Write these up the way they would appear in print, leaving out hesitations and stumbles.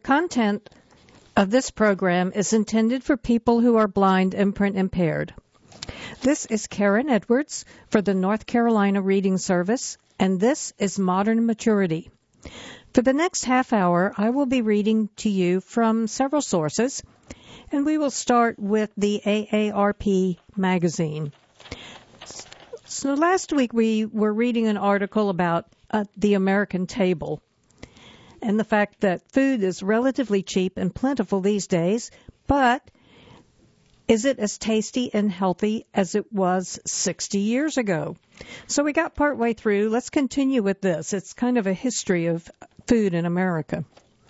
content of this program is intended for people who are blind and print impaired. This is Karen Edwards for the North Carolina Reading Service, and this is Modern Maturity. For the next half hour, I will be reading to you from several sources, and we will start with the AARP magazine. So last week we were reading an article about the American table and the fact that food is relatively cheap and plentiful these days, but is it as tasty and healthy as it was 60 years ago? So we got partway through. Let's continue with this. It's kind of a history of food in America.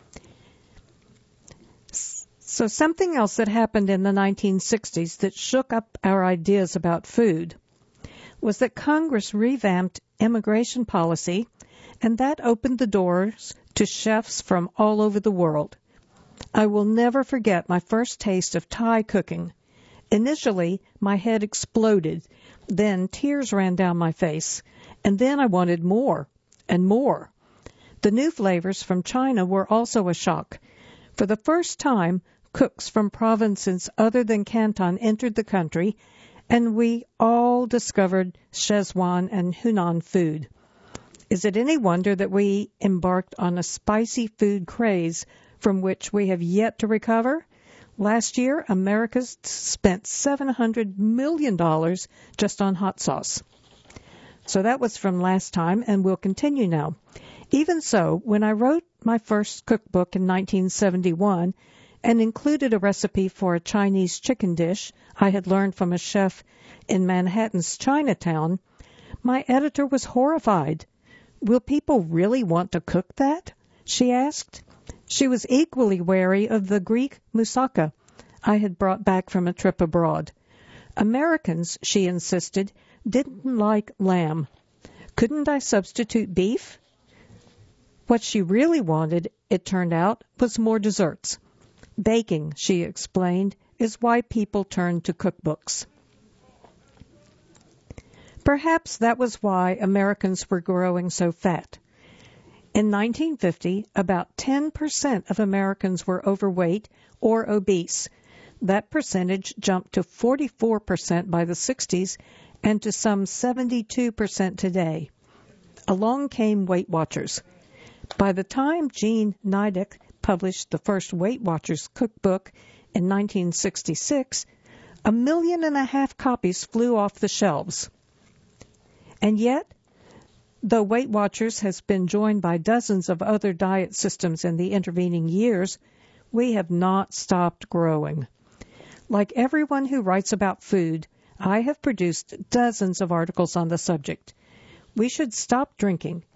So something else that happened in the 1960s that shook up our ideas about food was that Congress revamped immigration policy, and that opened the doors to chefs from all over the world. I will never forget my first taste of Thai cooking. Initially, my head exploded. Then tears ran down my face. And then I wanted more and more. The new flavors from China were also a shock. For the first time, cooks from provinces other than Canton entered the country, and we all discovered Szechuan and Hunan food. Is it any wonder that we embarked on a spicy food craze from which we have yet to recover? Last year, America spent $700 million just on hot sauce. So that was from last time, and we'll continue now. Even so, when I wrote my first cookbook in 1971 and included a recipe for a Chinese chicken dish I had learned from a chef in Manhattan's Chinatown, my editor was horrified. "Will people really want to cook that?" she asked. She was equally wary of the Greek moussaka I had brought back from a trip abroad. Americans, she insisted, didn't like lamb. Couldn't I substitute beef? What she really wanted, it turned out, was more desserts. Baking, she explained, is why people turn to cookbooks. Perhaps that was why Americans were growing so fat. In 1950, about 10% of Americans were overweight or obese. That percentage jumped to 44% by the 60s and to some 72% today. Along came Weight Watchers. By the time Jean Nidek published the first Weight Watchers cookbook in 1966, 1.5 million copies flew off the shelves. And yet, though Weight Watchers has been joined by dozens of other diet systems in the intervening years, we have not stopped growing. Like everyone who writes about food, I have produced dozens of articles on the subject. We should stop drinking.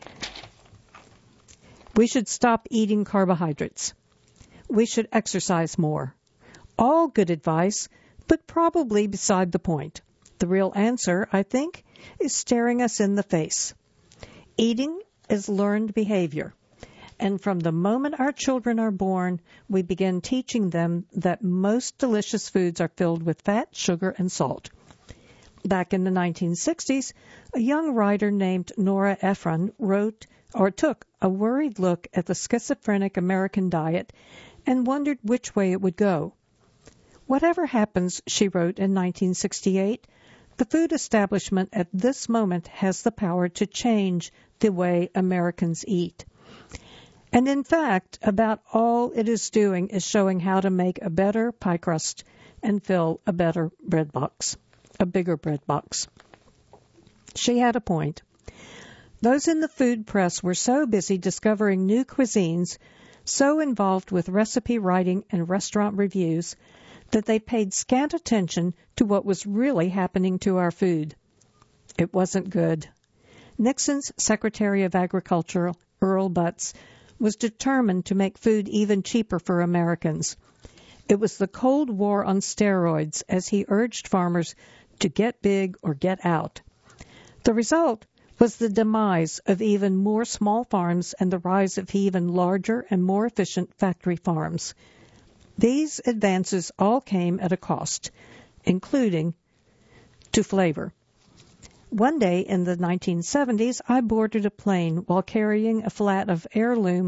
We should stop eating carbohydrates. We should exercise more. All good advice, but probably beside the point. The real answer, I think, is staring us in the face. Eating is learned behavior, and from the moment our children are born, we begin teaching them that most delicious foods are filled with fat, sugar, and salt. Back in the 1960s, a young writer named Nora Ephron took a worried look at the schizophrenic American diet and wondered which way it would go. Whatever happens, she wrote in 1968, the food establishment at this moment has the power to change the way Americans eat. And in fact, about all it is doing is showing how to make a better pie crust and fill a better bread box, a bigger bread box. She had a point. Those in the food press were so busy discovering new cuisines, so involved with recipe writing and restaurant reviews, that they paid scant attention to what was really happening to our food. It wasn't good. Nixon's Secretary of Agriculture, Earl Butz, was determined to make food even cheaper for Americans. It was the Cold War on steroids as he urged farmers to get big or get out. The result was the demise of even more small farms and the rise of even larger and more efficient factory farms. These advances all came at a cost, including to flavor. One day in the 1970s, I boarded a plane while carrying a flat of heirloom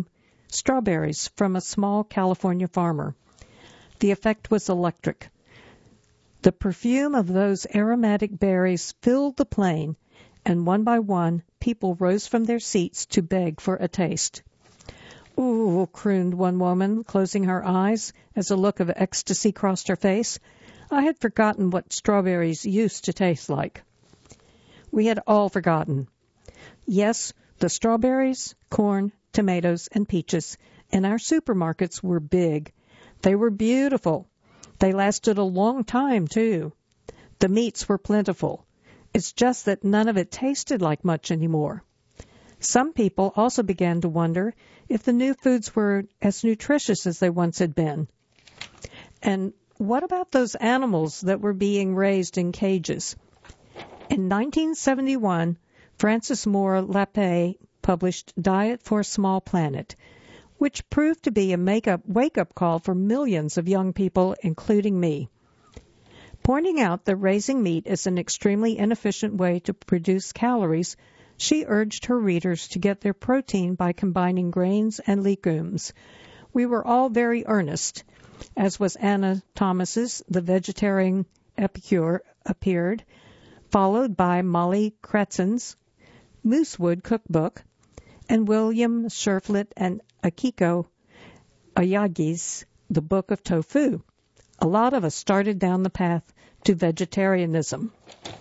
strawberries from a small California farmer. The effect was electric. The perfume of those aromatic berries filled the plain, and one by one people rose from their seats to beg for a taste. "Ooh," crooned one woman, closing her eyes as a look of ecstasy crossed her face. "I had forgotten what strawberries used to taste like." We had all forgotten. Yes, the strawberries, corn, tomatoes, and peaches in our supermarkets were big. They were beautiful. They lasted a long time, too. The meats were plentiful. It's just that none of it tasted like much anymore. Some people also began to wonder if the new foods were as nutritious as they once had been. And what about those animals that were being raised in cages? In 1971, Frances Moore Lappé published Diet for a Small Planet, which proved to be a wake-up call for millions of young people, including me. Pointing out that raising meat is an extremely inefficient way to produce calories, she urged her readers to get their protein by combining grains and legumes. We were all very earnest, as was Anna Thomas's The Vegetarian Epicure appeared, followed by Molly Cratzen's Moosewood Cookbook, and William Sherflet and Akiko Ayagi's The Book of Tofu. A lot of us started down the path to vegetarianism.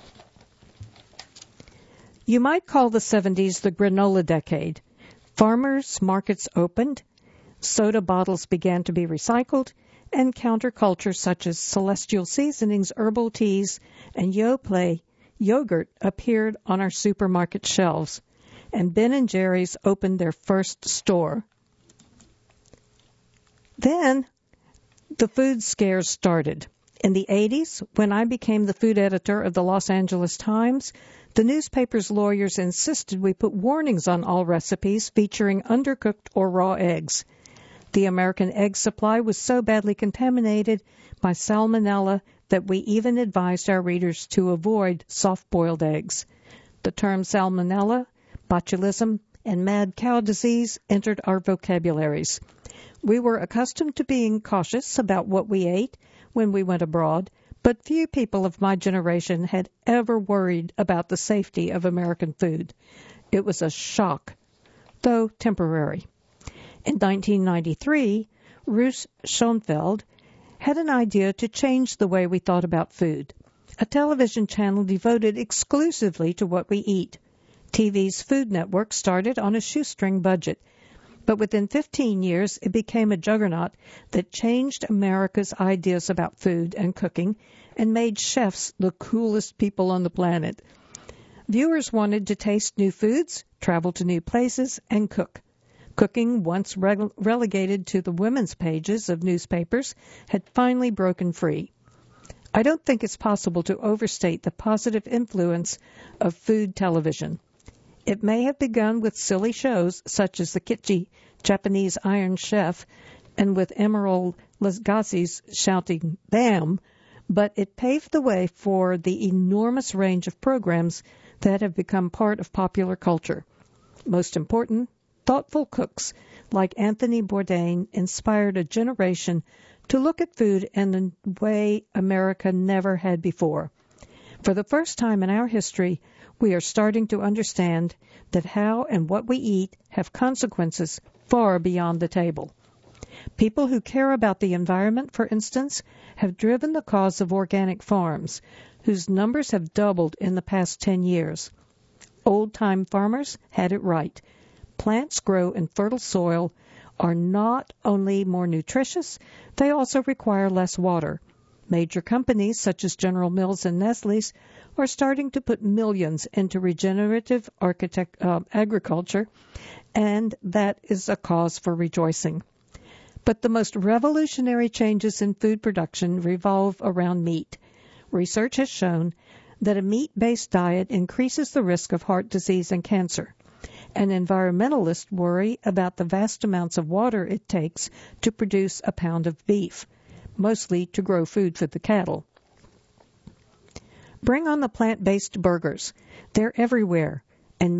You might call the 70s the granola decade. Farmers' markets opened, soda bottles began to be recycled, and counterculture such as Celestial Seasonings herbal teas and Yoplait yogurt appeared on our supermarket shelves, and Ben & Jerry's opened their first store. Then the food scares started. In the 80s, when I became the food editor of the Los Angeles Times, the newspaper's lawyers insisted we put warnings on all recipes featuring undercooked or raw eggs. The American egg supply was so badly contaminated by salmonella that we even advised our readers to avoid soft-boiled eggs. The term salmonella, botulism, and mad cow disease entered our vocabularies. We were accustomed to being cautious about what we ate when we went abroad, but few people of my generation had ever worried about the safety of American food. It was a shock, though temporary. In 1993, Ruth Schoenfeld had an idea to change the way we thought about food. A television channel devoted exclusively to what we eat. TV's Food Network started on a shoestring budget, but within 15 years it became a juggernaut that changed America's ideas about food and cooking and made chefs the coolest people on the planet. Viewers wanted to taste new foods, travel to new places, and cook. Cooking, once relegated to the women's pages of newspapers, had finally broken free. I don't think it's possible to overstate the positive influence of food television. It may have begun with silly shows such as the kitschy Japanese Iron Chef and with Emeril Lagasse's shouting "Bam!", but it paved the way for the enormous range of programs that have become part of popular culture. Most important, thoughtful cooks like Anthony Bourdain inspired a generation to look at food in a way America never had before. For the first time in our history, we are starting to understand that how and what we eat have consequences far beyond the table. People who care about the environment, for instance, have driven the cause of organic farms, whose numbers have doubled in the past 10 years. Old-time farmers had it right. Plants grow in fertile soil, are not only more nutritious, they also require less water. Major companies such as General Mills and Nestle's are starting to put millions into regenerative agriculture, and that is a cause for rejoicing. But the most revolutionary changes in food production revolve around meat. Research has shown that a meat-based diet increases the risk of heart disease and cancer. And environmentalists worry about the vast amounts of water it takes to produce a pound of beef, mostly to grow food for the cattle. Bring on the plant-based burgers. They're everywhere, and meat,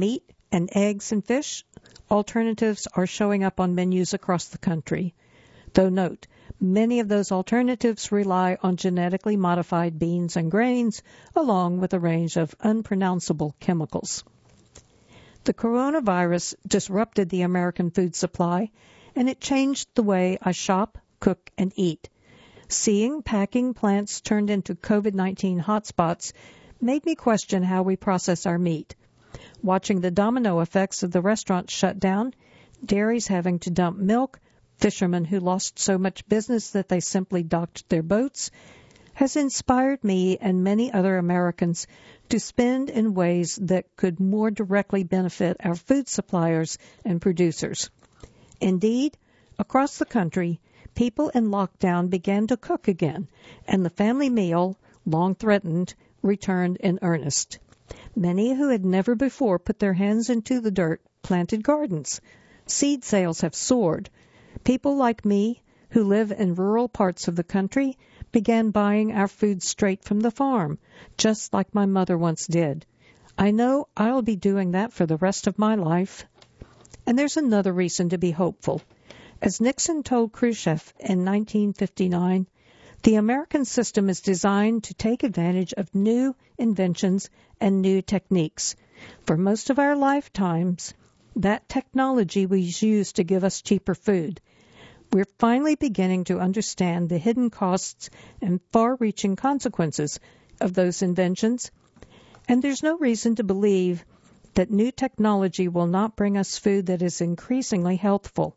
and eggs and fish, alternatives are showing up on menus across the country. Though note, many of those alternatives rely on genetically modified beans and grains, along with a range of unpronounceable chemicals. The coronavirus disrupted the American food supply, and it changed the way I shop, cook, and eat. Seeing packing plants turned into COVID-19 hotspots made me question how we process our meat. Watching the domino effects of the restaurants shut down, dairies having to dump milk, fishermen who lost so much business that they simply docked their boats, has inspired me and many other Americans to spend in ways that could more directly benefit our food suppliers and producers. Indeed, across the country, people in lockdown began to cook again, and the family meal, long threatened, returned in earnest. Many who had never before put their hands into the dirt planted gardens. Seed sales have soared. People like me, who live in rural parts of the country, began buying our food straight from the farm, just like my mother once did. I know I'll be doing that for the rest of my life. And there's another reason to be hopeful. As Nixon told Khrushchev in 1959, the American system is designed to take advantage of new inventions and new techniques. For most of our lifetimes, that technology was used to give us cheaper food. We're finally beginning to understand the hidden costs and far-reaching consequences of those inventions, and there's no reason to believe that new technology will not bring us food that is increasingly healthful,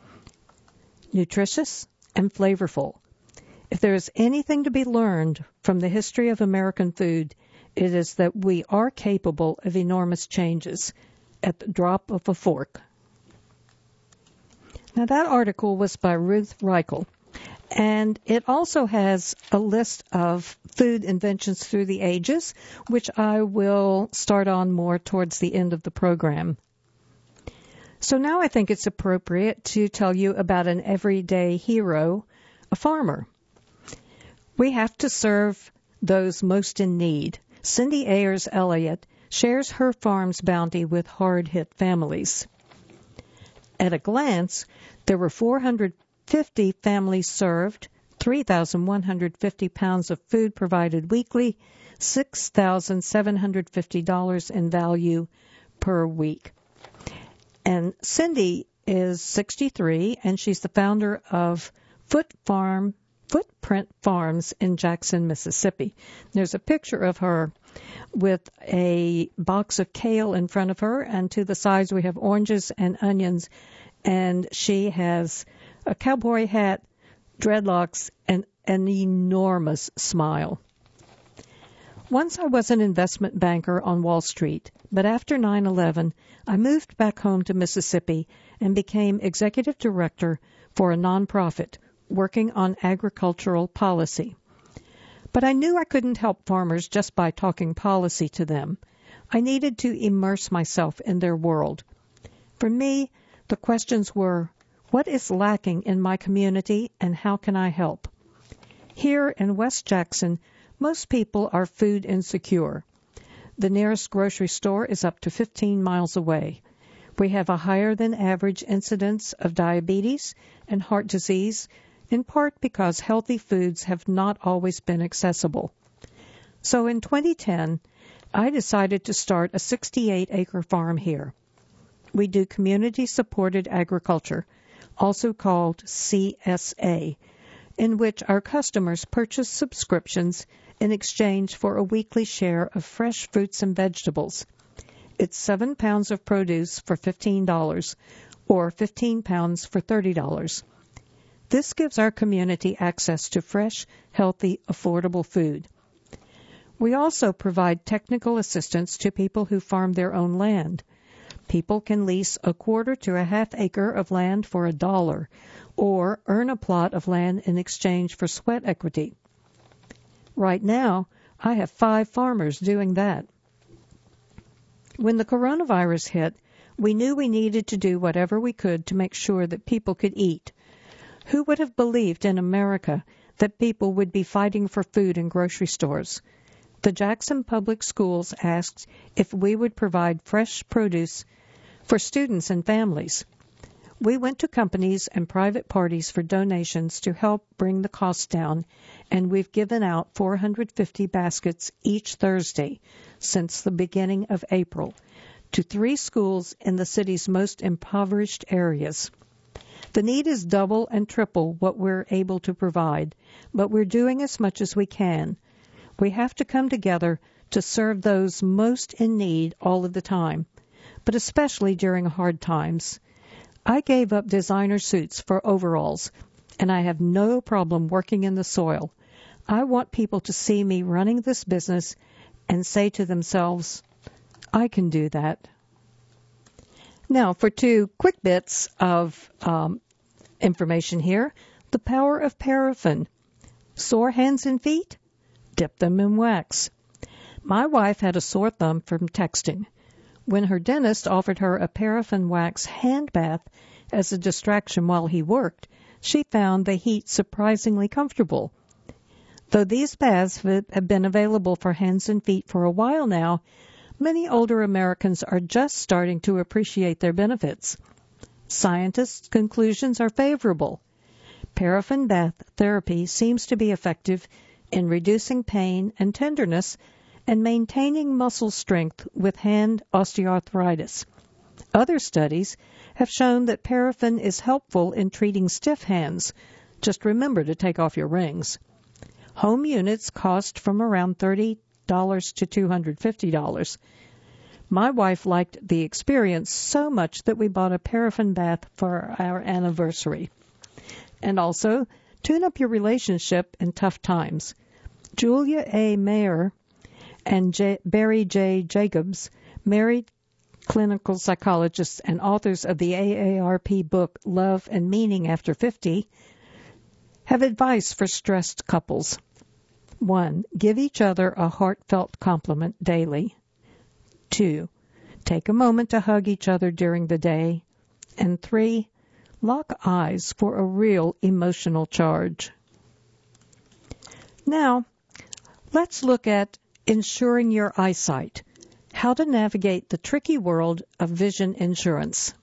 nutritious, and flavorful. If there is anything to be learned from the history of American food, it is that we are capable of enormous changes at the drop of a fork. Now, that article was by Ruth Reichl, and it also has a list of food inventions through the ages, which I will start on more towards the end of the program. So now I think it's appropriate to tell you about an everyday hero, a farmer. We have to serve those most in need. Cindy Ayers Elliott shares her farm's bounty with hard-hit families. At a glance, there were 450 families served, 3,150 pounds of food provided weekly, $6,750 in value per week. And Cindy is 63, and she's the founder of Footprint Farms in Jackson, Mississippi. There's a picture of her with a box of kale in front of her, and to the sides we have oranges and onions, and she has a cowboy hat, dreadlocks, and an enormous smile. Once I was an investment banker on Wall Street, but after 9/11, I moved back home to Mississippi and became executive director for a nonprofit working on agricultural policy. But I knew I couldn't help farmers just by talking policy to them. I needed to immerse myself in their world. For me, the questions were, what is lacking in my community and how can I help? Here in West Jackson, most people are food insecure. The nearest grocery store is up to 15 miles away. We have a higher than average incidence of diabetes and heart disease, in part because healthy foods have not always been accessible. So in 2010, I decided to start a 68-acre farm here. We do community-supported agriculture, also called CSA, in which our customers purchase subscriptions in exchange for a weekly share of fresh fruits and vegetables. It's 7 pounds of produce for $15 or 15 pounds for $30. This gives our community access to fresh, healthy, affordable food. We also provide technical assistance to people who farm their own land. People can lease a quarter to a half acre of land for $1 or earn a plot of land in exchange for sweat equity. Right now, I have 5 farmers doing that. When the coronavirus hit, we knew we needed to do whatever we could to make sure that people could eat. Who would have believed in America that people would be fighting for food in grocery stores? The Jackson Public Schools asked if we would provide fresh produce for students and families. We went to companies and private parties for donations to help bring the cost down, and we've given out 450 baskets each Thursday since the beginning of April to 3 schools in the city's most impoverished areas. The need is double and triple what we're able to provide, but we're doing as much as we can. We have to come together to serve those most in need all of the time, but especially during hard times. I gave up designer suits for overalls, and I have no problem working in the soil. I want people to see me running this business and say to themselves, I can do that. Now, for 2 quick bits of information here. The power of paraffin. Sore hands and feet? Dip them in wax. My wife had a sore thumb from texting. When her dentist offered her a paraffin wax hand bath as a distraction while he worked, she found the heat surprisingly comfortable. Though these baths have been available for hands and feet for a while now, many older Americans are just starting to appreciate their benefits. Scientists' conclusions are favorable. Paraffin bath therapy seems to be effective in reducing pain and tenderness and maintaining muscle strength with hand osteoarthritis. Other studies have shown that paraffin is helpful in treating stiff hands. Just remember to take off your rings. Home units cost from around $30 to $250. My wife liked the experience so much that we bought a paraffin bath for our anniversary. And also, tune up your relationship in tough times. Julia A. Mayer and Barry J. Jacobs, married clinical psychologists and authors of the AARP book Love and Meaning After 50, have advice for stressed couples. 1. Give each other a heartfelt compliment daily. 2. Take a moment to hug each other during the day. And 3. Lock eyes for a real emotional charge. Now, let's look at insuring your eyesight, how to navigate the tricky world of vision insurance.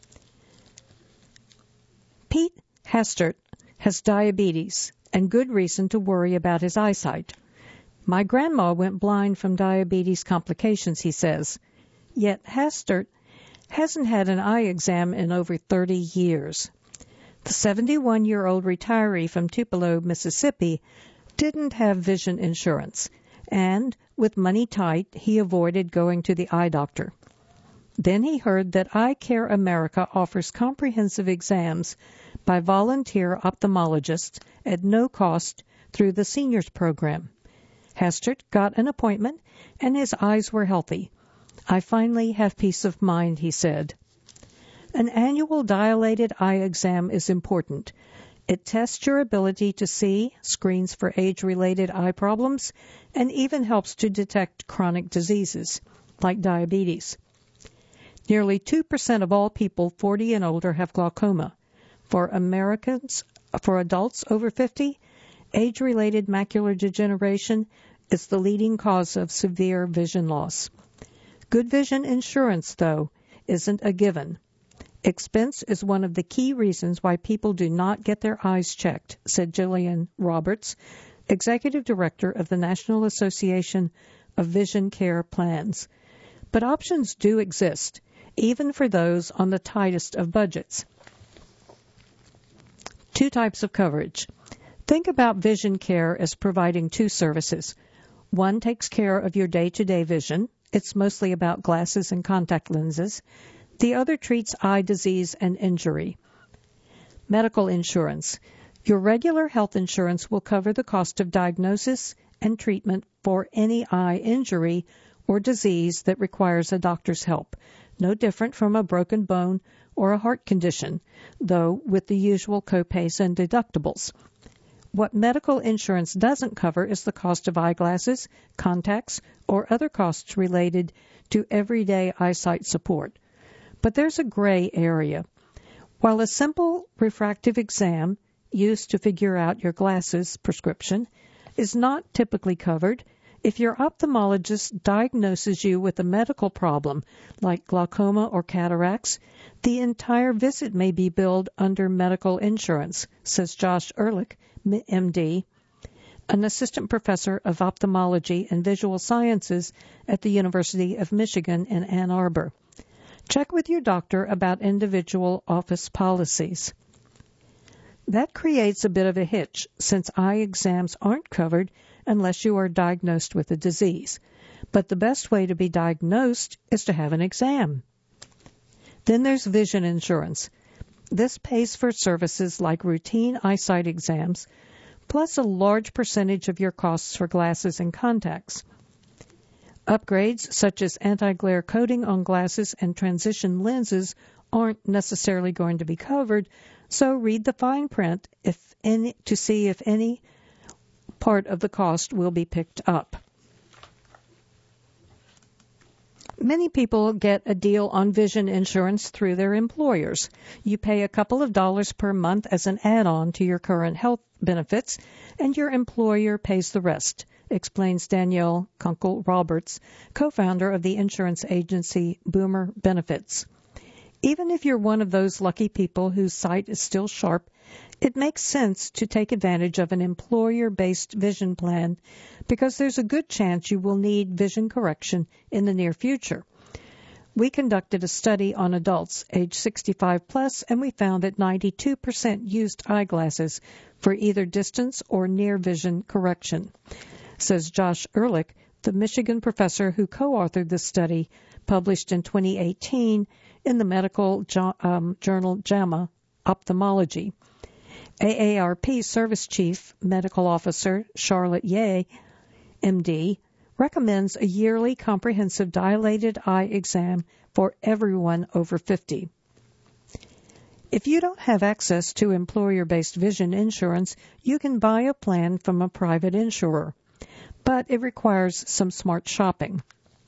Pete Hastert has diabetes and good reason to worry about his eyesight. My grandma went blind from diabetes complications, he says. Yet Hastert hasn't had an eye exam in over 30 years. The 71-year-old retiree from Tupelo, Mississippi, didn't have vision insurance, and with money tight, he avoided going to the eye doctor. Then he heard that Eye Care America offers comprehensive exams by volunteer ophthalmologists at no cost through the seniors program. Hastert got an appointment, and his eyes were healthy. I finally have peace of mind, he said. An annual dilated eye exam is important. It tests your ability to see, screens for age-related eye problems, and even helps to detect chronic diseases, like diabetes. Nearly 2% of all people 40 and older have glaucoma. For adults over 50, age-related macular degeneration is the leading cause of severe vision loss. Good vision insurance, though, isn't a given. Expense is one of the key reasons why people do not get their eyes checked, said Jillian Roberts, Executive Director of the National Association of Vision Care Plans. But options do exist, even for those on the tightest of budgets. 2 types of coverage. Think about vision care as providing 2 services. One takes care of your day-to-day vision. It's mostly about glasses and contact lenses. The other treats eye disease and injury. Medical insurance. Your regular health insurance will cover the cost of diagnosis and treatment for any eye injury or disease that requires a doctor's help, no different from a broken bone or a heart condition, though with the usual copays and deductibles. What medical insurance doesn't cover is the cost of eyeglasses, contacts, or other costs related to everyday eyesight support. But there's a gray area. While a simple refractive exam used to figure out your glasses prescription is not typically covered, If your ophthalmologist diagnoses you with a medical problem like glaucoma or cataracts, the entire visit may be billed under medical insurance, says Josh Ehrlich, MD, an assistant professor of ophthalmology and visual sciences at the University of Michigan in Ann Arbor. Check with your doctor about individual office policies. That creates a bit of a hitch, since eye exams aren't covered unless you are diagnosed with a disease. But the best way to be diagnosed is to have an exam. Then there's vision insurance. This pays for services like routine eyesight exams, plus a large percentage of your costs for glasses and contacts. Upgrades such as anti-glare coating on glasses and transition lenses aren't necessarily going to be covered, so read the fine print to see if any part of the cost will be picked up. Many people get a deal on vision insurance through their employers. You pay a couple of dollars per month as an add-on to your current health benefits, and your employer pays the rest, explains Danielle Kunkel-Roberts, co-founder of the insurance agency Boomer Benefits. Even if you're one of those lucky people whose sight is still sharp, it makes sense to take advantage of an employer-based vision plan because there's a good chance you will need vision correction in the near future. We conducted a study on adults age 65 plus, and we found that 92% used eyeglasses for either distance or near vision correction, says Josh Ehrlich, the Michigan professor who co-authored the study published in 2018 in the medical journal JAMA Ophthalmology. AARP Service Chief Medical Officer Charlotte Yeh, MD, recommends a yearly comprehensive dilated eye exam for everyone over 50. If you don't have access to employer-based vision insurance, you can buy a plan from a private insurer, but it requires some smart shopping.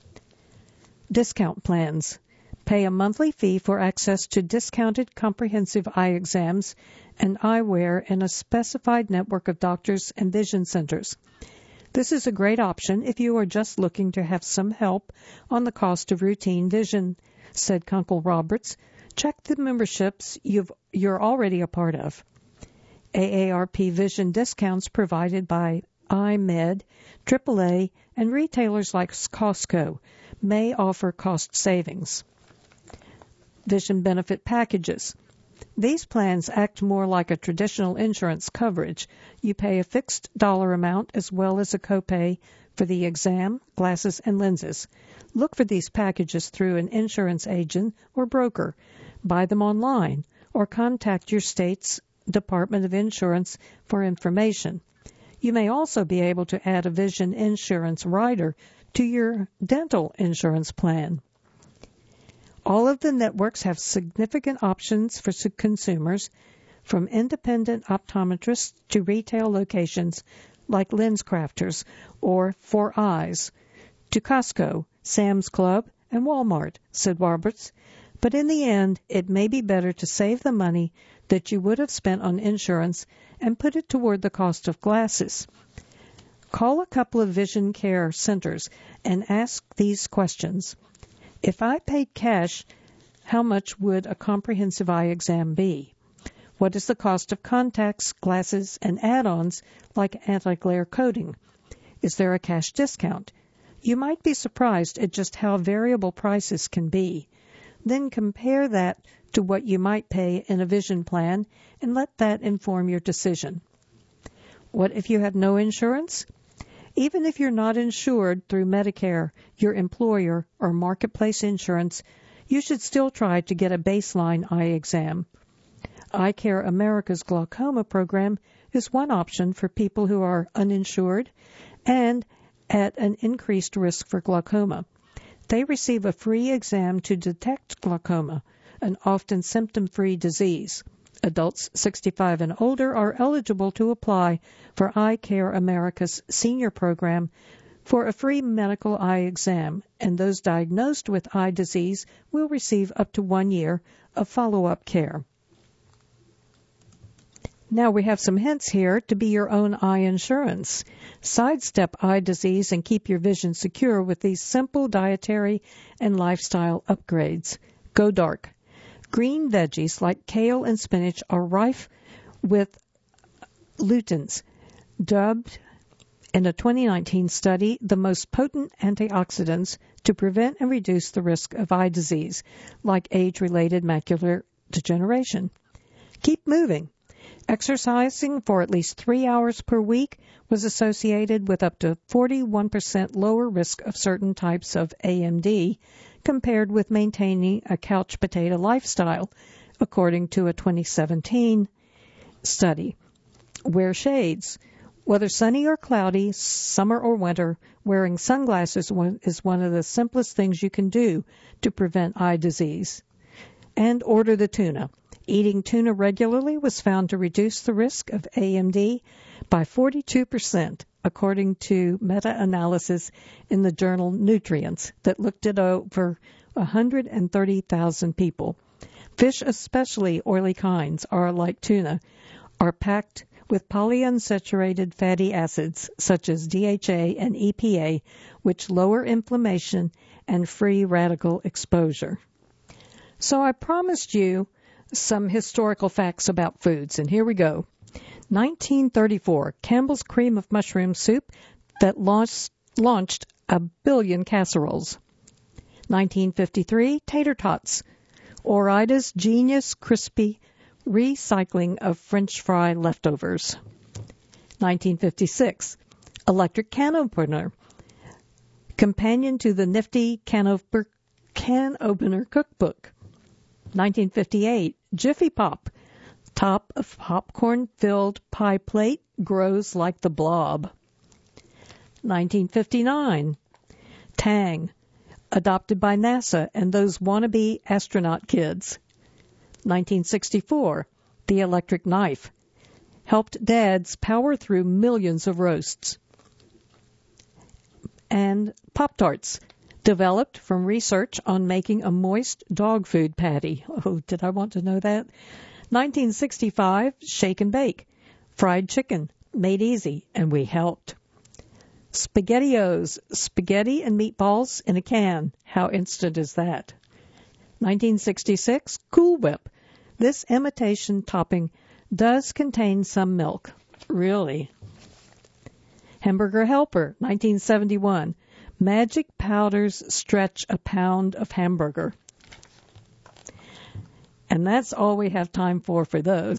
Discount plans. Pay a monthly fee for access to discounted comprehensive eye exams and eyewear in a specified network of doctors and vision centers. This is a great option if you are just looking to have some help on the cost of routine vision, said Kunkel-Roberts. Check the memberships you're already a part of. AARP vision discounts provided by iMed, AAA, and retailers like Costco may offer cost savings. Vision benefit packages. These plans act more like a traditional insurance coverage. You pay a fixed dollar amount as well as a copay for the exam, glasses, and lenses. Look for these packages through an insurance agent or broker. Buy them online or contact your state's Department of Insurance for information. You may also be able to add a vision insurance rider to your dental insurance plan. All of the networks have significant options for consumers, from independent optometrists to retail locations like LensCrafters or 4Eyes, to Costco, Sam's Club, and Walmart, said Roberts. But in the end, it may be better to save the money that you would have spent on insurance and put it toward the cost of glasses. Call a couple of vision care centers and ask these questions. If I paid cash, how much would a comprehensive eye exam be? What is the cost of contacts, glasses, and add-ons like anti-glare coating? Is there a cash discount? You might be surprised at just how variable prices can be. Then compare that to what you might pay in a vision plan and let that inform your decision. What if you have no insurance? Even if you're not insured through Medicare, your employer, or marketplace insurance, you should still try to get a baseline eye exam. Eye Care America's glaucoma program is one option for people who are uninsured and at an increased risk for glaucoma. They receive a free exam to detect glaucoma, an often symptom-free disease. Adults 65 and older are eligible to apply for Eye Care America's senior program for a free medical eye exam, and those diagnosed with eye disease will receive up to 1 year of follow-up care. Now we have some hints here to be your own eye insurance. Sidestep eye disease and keep your vision secure with these simple dietary and lifestyle upgrades. Go dark. Green veggies like kale and spinach are rife with luteins, dubbed in a 2019 study the most potent antioxidants to prevent and reduce the risk of eye disease, like age-related macular degeneration. Keep moving. Exercising for at least 3 hours per week was associated with up to 41% lower risk of certain types of AMD compared with maintaining a couch potato lifestyle, according to a 2017 study. Wear shades. Whether sunny or cloudy, summer or winter, wearing sunglasses is one of the simplest things you can do to prevent eye disease. And order the tuna. Eating tuna regularly was found to reduce the risk of AMD by 42%, according to meta-analysis in the journal Nutrients that looked at over 130,000 people. Fish, especially oily kinds, are like tuna, are packed with polyunsaturated fatty acids such as DHA and EPA, which lower inflammation and free radical exposure. So I promised you some historical facts about foods, and here we go. 1934, Campbell's cream of mushroom soup that launched 1 billion casseroles. 1953, tater tots, Ore-Ida's genius crispy recycling of French fry leftovers. 1956, electric can opener, companion to the nifty can opener cookbook. 1958, Jiffy Pop, top of popcorn-filled pie plate, grows like the blob. 1959, Tang, adopted by NASA and those wannabe astronaut kids. 1964, the electric knife, helped dads power through millions of roasts. And Pop-Tarts, developed from research on making a moist dog food patty. Oh, did I want to know that? 1965, Shake and Bake, fried chicken, made easy, and we helped. SpaghettiOs, spaghetti and meatballs in a can. How instant is that? 1966, Cool Whip. This imitation topping does contain some milk. Really? Hamburger Helper, 1971. Magic powders stretch a pound of hamburger. And that's all we have time for those.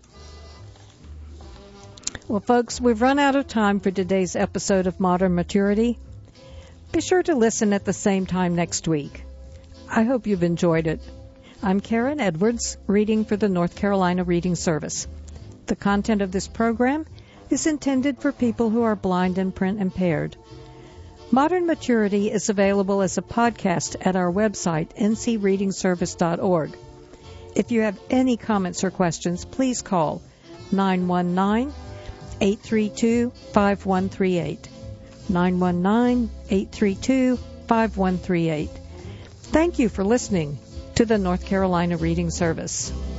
Well, folks, we've run out of time for today's episode of Modern Maturity. Be sure to listen at the same time next week. I hope you've enjoyed it. I'm Karen Edwards, reading for the North Carolina Reading Service. The content of this program is intended for people who are blind and print impaired. Modern Maturity is available as a podcast at our website, ncreadingservice.org. If you have any comments or questions, please call 919-832-5138. 919-832-5138. Thank you for listening to the North Carolina Reading Service.